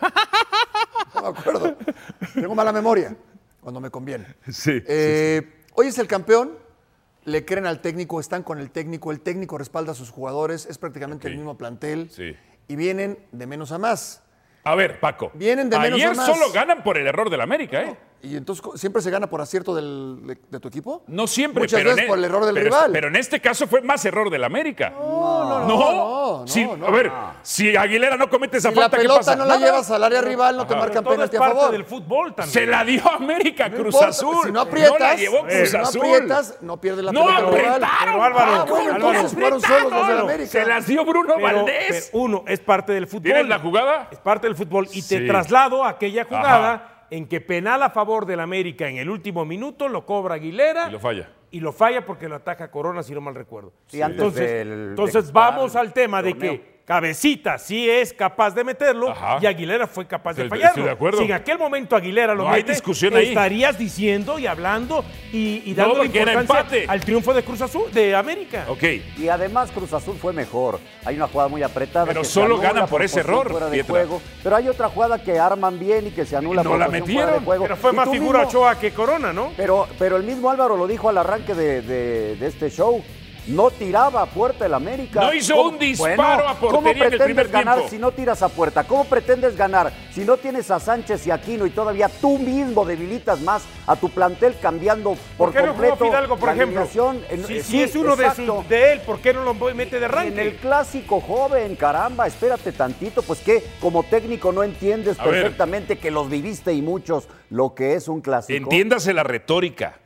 No me acuerdo. Tengo mala memoria cuando me conviene. Sí. Hoy es el campeón, le creen al técnico, están con el técnico respalda a sus jugadores, es prácticamente Ok. el mismo plantel Sí. y vienen de menos a más. A ver, Paco. Vienen de menos Ayer a más. solo ganan por el error del América, ¿eh? ¿Y entonces siempre se gana por acierto de tu equipo? No siempre, Muchas pero veces por el error del pero, rival. Pero en este caso fue más error del América. No. A ver, si Aguilera no comete esa Si la falta, ¿qué pelota pasa? no la Nada. llevas al área rival, no te marcan Todo es penalti a parte favor. del fútbol también. Se la dio No América, Cruz importa, Azul. Si no aprietas, No la llevó Cruz si no Azul. aprietas, no pierdes la No pelota rival. apretaron, Pero Álvaro, Ah, bueno, Álvaro, entonces fueron solos los del Álvaro, América. Se las dio Bruno Valdés. Pero uno, es parte del fútbol. ¿Tienes la jugada? Es parte del fútbol. Y te Sí. traslado a aquella jugada Ajá. en que penal a favor del América en el último minuto lo cobra Aguilera. Y lo falla. Y lo falla porque lo ataca Corona, si no mal recuerdo. Sí, antes Entonces de vamos jugar al tema de torneo. que Cabecita sí es capaz de meterlo Ajá. y Aguilera fue capaz de Estoy fallarlo. de acuerdo. Si en aquel momento Aguilera lo No hay mete, discusión ahí. estarías diciendo y hablando y No, dando porque era importancia empate. al triunfo de Cruz Azul, de América. Ok. Y además Cruz Azul fue mejor. Hay una jugada muy apretada. Pero que se solo anula ganan por ese posición error, fuera de Pietra. juego. Pero hay otra jugada que arman bien y que se anula No por la posición metieron, fuera de juego. Pero fue Y más tú figura mismo- Ochoa que Corona, ¿no? Pero el mismo Álvaro lo dijo al arranque de este show. No tiraba a puerta el América. No hizo un disparo a portería ¿cómo en el primer pretendes ganar tiempo? si no tiras a puerta? ¿Cómo pretendes ganar si no tienes a Sánchez y Aquino y todavía tú mismo debilitas más a tu plantel cambiando por qué no completo jugó Fidalgo, por la ejemplo? alineación? Si es uno de él, ¿por qué no lo mete de arranque? En el clásico joven, caramba, espérate tantito, pues que como técnico no entiendes A ver. perfectamente que los viviste y muchos lo que es un clásico. Entiéndase la retórica.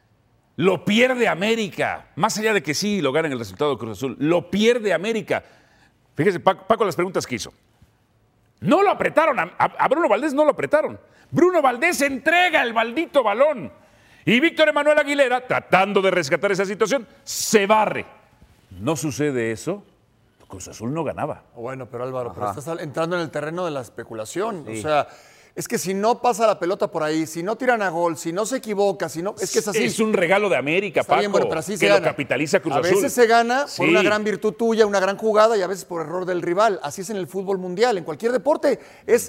Lo pierde América. Más allá de que sí lo gana en el resultado de Cruz Azul, lo pierde América. Fíjese, Paco, las preguntas que hizo. No lo apretaron. A Bruno Valdés no lo apretaron. Bruno Valdés entrega el maldito balón. Y Víctor Emanuel Aguilera, tratando de rescatar esa situación, se barre. No sucede eso. Cruz Azul no ganaba. Bueno, pero Álvaro, pero estás entrando en el terreno de la especulación. O sea, es que si no pasa la pelota por ahí, si no tiran a gol, si no se equivoca, si no. Es que es así. Es un regalo de América, Está Paco, bien, bueno, pero así que se lo gana. capitaliza Cruz A Azul. veces se gana por Sí. una gran virtud tuya, una gran jugada y a veces por error del rival. Así es en el fútbol mundial. En cualquier deporte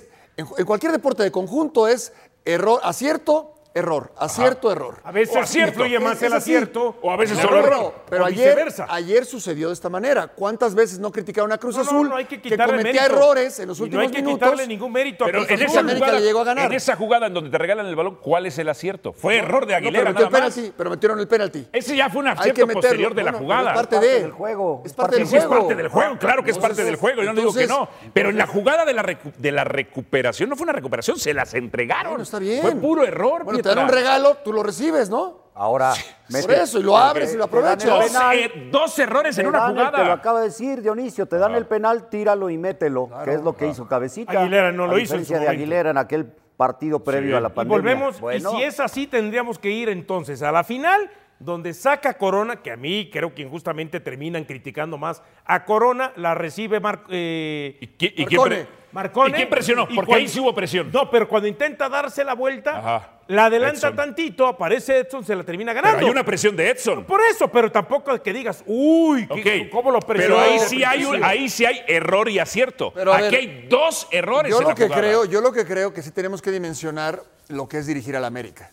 en cualquier deporte de conjunto es error, acierto, error, acierto, error. A veces O acierto. influye más el así. acierto. O a veces el solo error. error. Pero O ayer, viceversa. ayer sucedió de esta manera. ¿Cuántas veces no criticaron a Cruz No, Azul no hay que quitarle cometía mérito. errores en los Y últimos no hay que minutos? quitarle ningún mérito a Pero Cruz en Azul. esa, América jugada, le llegó a ganar. en esa jugada en donde te regalan el balón, ¿cuál es el acierto? Fue error de No, Aguilera pero metió nada el más. penalti, pero metieron el penalti. Ese ya fue un Hay que acierto meterlo. posterior de la Bueno, jugada. pero es parte Es parte de del juego. Es parte del Sí, es juego. parte del juego, claro que es parte del juego, yo no digo que no. Pero en la jugada de la recuperación, no fue una recuperación, se las entregaron. Bueno, está bien. Fue puro error, Bueno, te Pietra. dan un regalo, tú lo recibes, ¿no? Ahora, Por eso, y lo abres y lo aprovechas. Dos errores en una Te lo jugada. acaba de decir Dionisio, te dan el penal, tíralo y mételo, que es lo que hizo Cabecita. Aguilera no a lo hizo en su diferencia de momento. Aguilera en aquel partido previo a la Y pandemia. volvemos, Bueno, y si es así, tendríamos que ir entonces a la final, donde saca Corona, que a mí creo que injustamente terminan criticando más a Corona, la recibe ¿Y quién Marcone. Marcone. ¿Y quién presionó? Y Porque cuando- ahí sí hubo presión. No, pero cuando intenta darse la vuelta, Ajá. la adelanta Edson. tantito, aparece Edson, se la termina Pero ganando. hay una presión de Edson. Por eso, pero tampoco que digas, uy, Ok. ¿cómo lo presionó? Pero ahí sí hay error y acierto. Pero, a Aquí ver, hay dos errores Yo en lo la que jugada. creo que sí tenemos que dimensionar lo que es dirigir al América.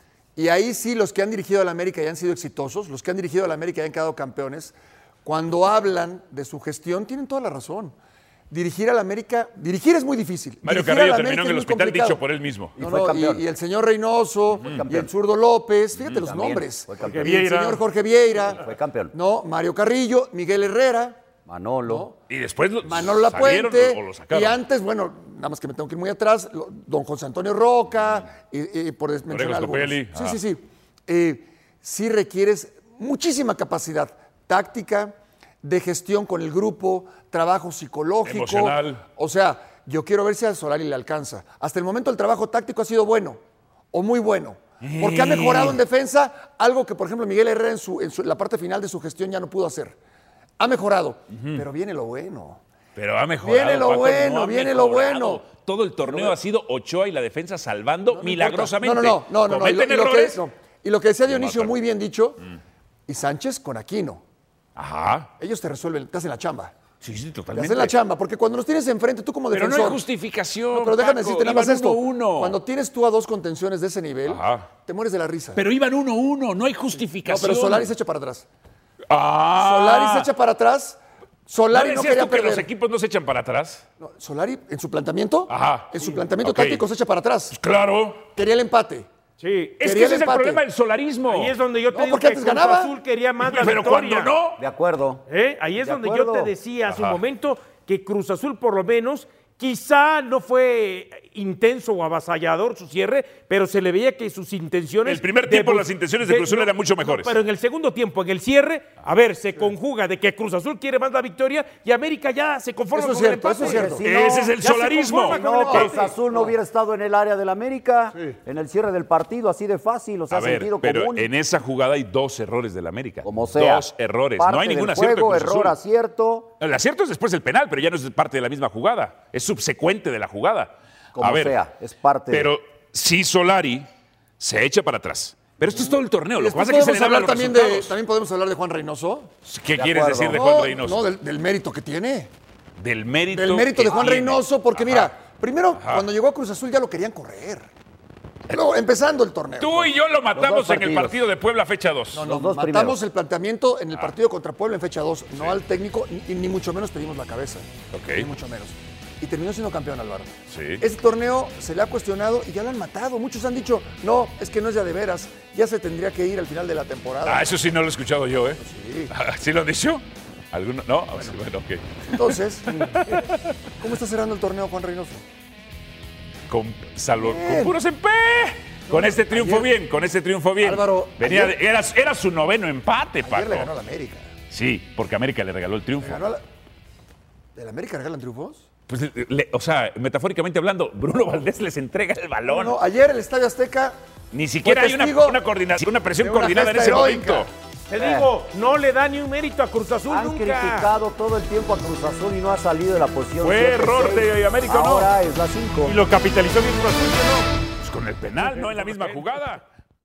Y ahí sí los que han dirigido al América y han sido exitosos, los que han dirigido al América y han quedado campeones, cuando hablan de su gestión tienen toda la razón. Dirigir al América, dirigir es muy difícil. Mario Dirigir Carrillo al terminó América en el es muy hospital complicado. dicho por él mismo. Y fue campeón. Y el señor Reynoso, y el zurdo López, fíjate los También nombres. fue campeón. Y el Vieira. señor Jorge Vieira. Fue campeón. No, Mario Carrillo, Miguel Herrera, Manolo. Y después Manolo salieron Lapuente. o lo sacaron. Y antes, bueno, nada más que me tengo que ir muy atrás, don José Antonio Roca, y por mencionar algunos. Scopelli. Sí, Ajá. sí, sí. Sí requieres muchísima capacidad táctica, de gestión con el grupo, trabajo psicológico. Emocional. O sea, yo quiero ver si a Solari le alcanza. Hasta el momento el trabajo táctico ha sido bueno o muy bueno. Porque ha mejorado en defensa, algo que, por ejemplo, Miguel Herrera en la parte final de su gestión ya no pudo hacer. Ha mejorado, pero viene lo bueno. Pero ha mejorado. Viene lo Paco, bueno, no ha viene lo mejorado. bueno. Todo el torneo ha sido Ochoa y la defensa salvando No milagrosamente. importa. No. Cometen Y lo que- errores. no. Y lo que decía Dionisio, matan. muy bien dicho, y Sánchez con Aquino. Ajá. Ellos te resuelven, te hacen la chamba. Sí, sí, Te totalmente. hacen la chamba, porque cuando los tienes enfrente, tú como Pero no defensor. hay justificación. No, pero déjame Paco. decirte nada más Iban esto. 1-1. Cuando tienes tú a dos contenciones de ese nivel, Ajá. te mueres de la risa. Pero iban 1-1, no hay No, justificación. pero Solari se echa para atrás. Ah. Solari se echa para atrás. ¿No Solari no decías quería tú que perder. los equipos no se echan para atrás? No, Solari, en su planteamiento, Ajá. en su planteamiento Ok. táctico se echa para atrás. Claro. Quería el empate. Sí. Es que Quería ese el es el empate. problema del solarismo. Ahí es donde yo te No, digo porque que antes Cruz ganaba. Azul quería más la Pero victoria. cuando no. De acuerdo. Ahí es De donde acuerdo. yo te decía hace un Ajá. momento que Cruz Azul por lo menos quizá no fue intenso o avasallador su cierre, pero se le veía que sus intenciones... El primer tiempo las intenciones de Cruz Azul eran mucho mejores. pero en el segundo tiempo, en el cierre, a ver, se conjuga de que Cruz Azul quiere más la victoria y América ya se conforma Eso es con el cierto, empate. eso es cierto. Si no, Ese es el ya se solarismo. conforma con el No, empate. Cruz Azul no hubiera estado en el área del América, en el cierre del partido, así de fácil, o sea, A ver, sentido pero común. en esa jugada hay dos errores del América. Como sea. Dos errores. Parte No hay ningún del acierto de juego, Cruz Azul. error, acierto. El acierto es después del penal, pero ya no es parte de la misma jugada. Es subsecuente de la jugada. Como A ver, sea, es parte de- Pero sí Solari se echa para atrás. Pero esto es todo el torneo. Lo que Después pasa es que se podemos le hablar hablan los también resultados. también podemos hablar de Juan Reynoso. ¿Qué De quieres acuerdo. decir de Juan Reynoso? No, del mérito que tiene. Del mérito. Del mérito de que Juan tiene. Reynoso, porque Ajá. mira, primero, cuando llegó a Cruz Azul ya lo querían correr. No, empezando el torneo. Tú y yo lo matamos en el partidos. partido de Puebla fecha 2. No, Los dos matamos primeros. el planteamiento en el partido contra Puebla en fecha 2, no al técnico, ni mucho menos pedimos la cabeza. Ok. Ni mucho menos. Y terminó siendo campeón Álvaro. Sí. Este torneo se le ha cuestionado y ya lo han matado. Muchos han dicho, no, es que no es de veras, ya se tendría que ir al final de la temporada. Ah, eso sí no lo he escuchado yo, ¿eh? Sí. ¿Sí lo han dicho? ¿Alguno? No, bueno, ok. Entonces, ¿cómo está cerrando el torneo Juan Reynoso? Con Bien. puros en P. Con este triunfo ayer- bien, con este triunfo bien. Álvaro, Venía ayer- era su noveno empate, Ayer Paco. le ganó a la América. Sí, porque América le regaló el Le triunfo. ganó a la... ¿De la América regalan triunfos? Pues, o sea, metafóricamente hablando, Bruno Valdés les entrega el balón. No, ayer el Estadio Azteca Ni siquiera hay testigo una coordinación, una presión de una coordinada en gesta ese heroica. momento. Te digo, no le da ni un mérito a Cruz Azul Han nunca. criticado todo el tiempo a Cruz Azul y no ha salido de la posición. Fue 7-6. error de América, ¿no? Ahora es la 5. Y lo capitalizó bien Cruz Azul, ¿no? Pues con el penal, no en la misma jugada.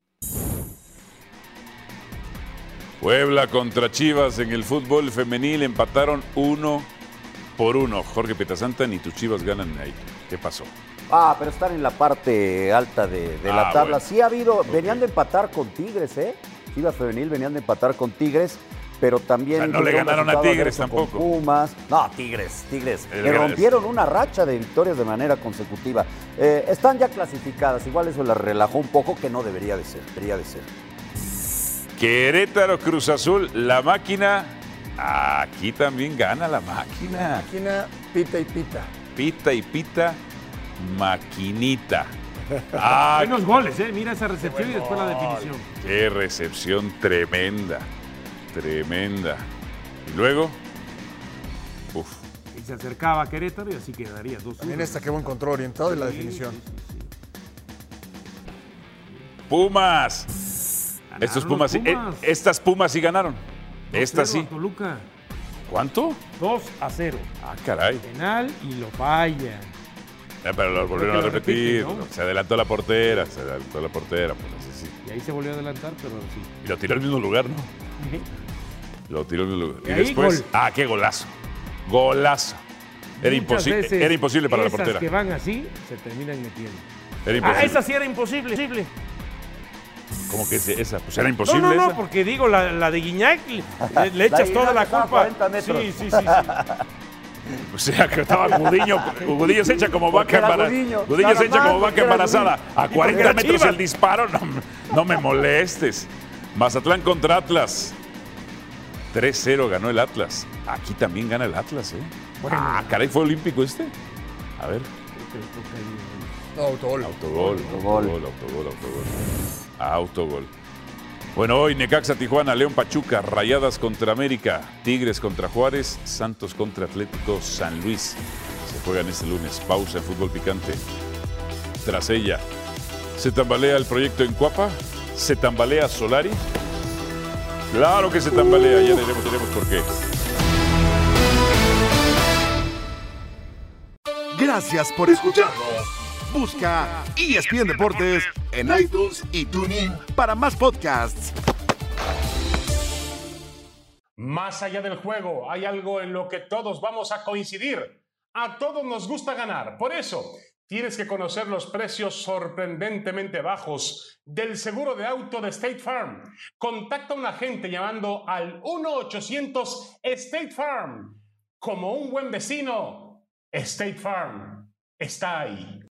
Puebla contra Chivas en el fútbol femenil empataron 1-1. Jorge Pietrasanta, ni tus Chivas ganan ahí. ¿Qué pasó? Ah, pero están en la parte alta de la tabla. Bueno. Sí ha habido, venían de empatar con Tigres, ¿eh? Chivas femenil venían de empatar con Tigres, pero también... O sea, no le tuvieron ganaron a resultado Tigres adverso con tampoco. Pumas. No, Tigres. El Le gran- rompieron una racha de victorias de manera consecutiva. Están ya clasificadas, igual eso las relajó un poco, que no debería de ser. Querétaro, Cruz Azul, la máquina. Aquí también gana la máquina. máquina pita y pita. Pita y pita, maquinita. Ah, Buenos goles, ¿eh? Mira esa recepción y después la definición. qué recepción tremenda. Tremenda. Y luego. Uf. Y se acercaba a Querétaro y así quedaría 2-1. También esta que buen control orientado y la definición. Pumas. Estos Ganaron Pumas, los Pumas. estas Pumas sí ganaron. 2-0 Estas sí. a Toluca. ¿Cuánto? 2-0. Ah, caray. Penal y lo falla. Pero lo volvieron a que lo repetir. repiten, ¿no? Se adelantó la portera. Pues así sí. Y ahí se volvió a adelantar, pero sí. Y lo tiró al mismo lugar, ¿no? Lo tiró al mismo lugar. Y Y ahí después. gol. Ah, qué golazo. Golazo. Era Muchas veces imposible para la esas portera. que van así se terminan metiendo. Era imposible. Esa sí era imposible. ¿Cómo que esa? Pues era No, imposible. no, no, esa. porque digo, la de Guiñac le echas de toda Guiñac la estaba a culpa. 40 metros. Sí. O sea, que estaba Gudillo se echa como Porque vaca era embarazada. Gudillo. Gudillo se Nada echa más, como vaca porque era embarazada. A 40 era metros Chivas. el disparo, no me molestes. Mazatlán contra Atlas. 3-0 ganó el Atlas. Aquí también gana el Atlas, ¿eh? Caray, ¿fue olímpico este? A ver. No, autogol. Autogol. Bueno, hoy Necaxa, Tijuana, León, Pachuca, Rayadas contra América, Tigres contra Juárez, Santos contra Atlético San Luis. Se juegan este lunes. Pausa en Fútbol Picante. Tras ella, ¿se tambalea el proyecto en Cuapa? ¿Se tambalea Solari? Claro que se tambalea. Ya diremos por qué. Gracias por escucharnos. Busca ESPN Deportes en iTunes y TuneIn para más podcasts. Más allá del juego, hay algo en lo que todos vamos a coincidir. A todos nos gusta ganar. Por eso, tienes que conocer los precios sorprendentemente bajos del seguro de auto de State Farm. Contacta a un agente llamando al 1-800 State Farm. Como un buen vecino, State Farm está ahí.